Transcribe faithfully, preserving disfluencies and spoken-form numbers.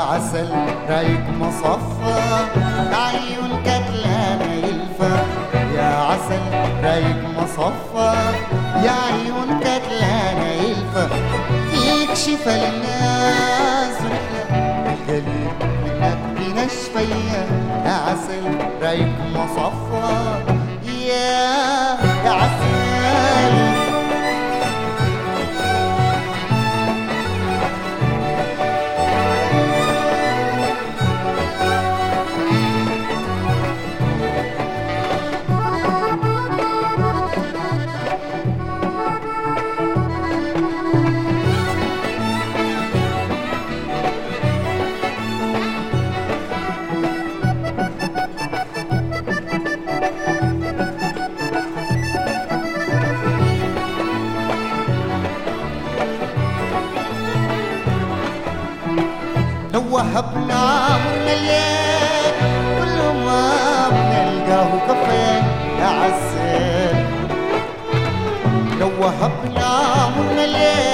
عسل رايق مصفى عيون كتلانة يلفى يا عسل رايق مصفى يا عيون كتلانة يلفى فيك شفا للناس القليل منك بنشفية يا عسل رايق مصفى يا يا عسل لو وهبنا من الليل كل ما بنلقاه كفين يا عسل لو وهبنا من الليل